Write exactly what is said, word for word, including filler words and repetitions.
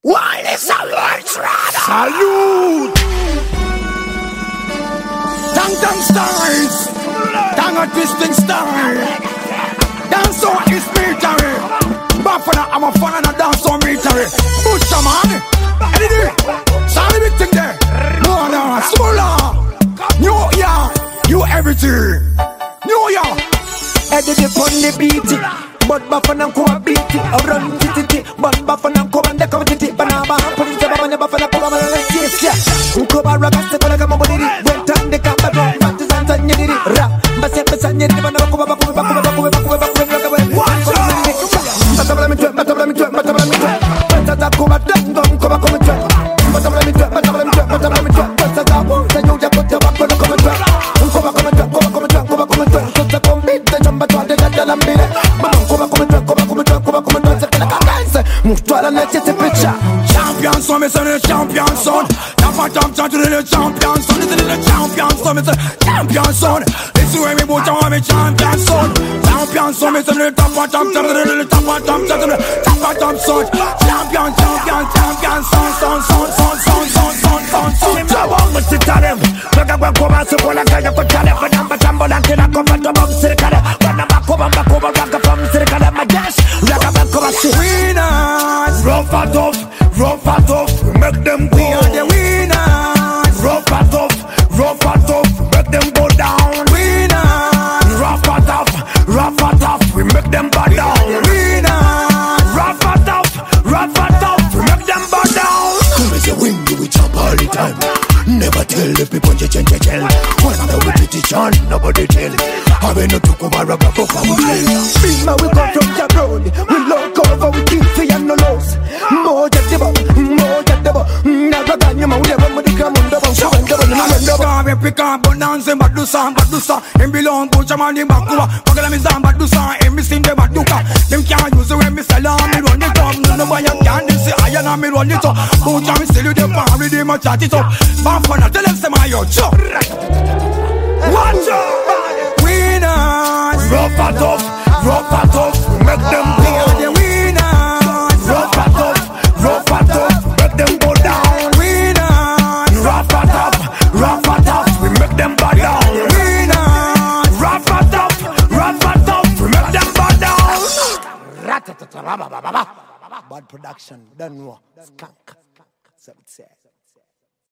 Why is a world rather? Salute! Tang tang stars! Tang a twisting star! Dance on is military! Buffalo, I'm a fan of the dance on military! Butcher man! Eddie! Sorry big thing there! No, no, smaller! New York! You everything! New York! Eddie on the beat! But Buffalo come a beat it, a run titty, but Buffalo come and come titty, banana, put it up on the Buffalo come and let's see, yeah. Come a rock, step on a come on it, went on the camp, but not to Santa Niddy, rap, but step aside, you never know, come back, come back, come back, come back, come back, come back, come back, watch out! But I'm let me do it, but I'm let me do it, but I'm let me do it, but I'm come back, come back, come back, come back, but I'm let me do it, but I'm let me do it, but I'm let me do it, but I'm won't say you just put your back on the come back, come back, come back, come back, come back, come back, come back, come back, just to come beat the jump, but they got the lambile. Champion son, me say the champion son. Top of top, top to the champion son. This is the champion son, me say champion son. This is where me put on me champion son. Champion son, me say the top of top, top to the top of top, top to the top of top son. Champion, champion, champion son, son, son, son, son, son, son, son, son. I want me to tell them. Look at what come out, so when I tell you for tell them, but I'm a jumbo and kill a cover to bum circle. When I'm back over, back over, back up from circle, my dash. Like a back over, shit. Winners, rough and tough, rough and tough, make them go. We are the winners, rough and tough, rough and tough, make them go down. Winners, rough and tough, rough and tough, we make them bow down. Winners, rough and tough, rough and tough, we make them bow down. Come as a win, you will chop all the time. Never tell the people you change your tell. When I'm with the teacher, nobody tell. I will not talk over a rubber book and tell. Big man, we come from the road. We look over, we keep free and no loss. More jet the ball, more jet the ball. Never got your mouth, never with the gram on the ball. So when the ball, no when the ball. We pick up bonanza, but do some, but do some. Him belong, put your money back over. Pagala me some, but do some. Him me sing the but do ka. Them can't use it when me sell on me run it up. No boy you can't say I and me run it up. Put your me still you the power, with him a chat it up. Bafana, tell them say my yo chop. Watch out, winners. Rough and tough, rough and tough, make them We go. are the winners, Rough and tough, rough and tough, make them go down. winners, Rough and tough, rough and tough, we make them bow down. winners. Rough and tough, rough and tough, we make them bow down. Bad production, don't know. Skunk. So it says.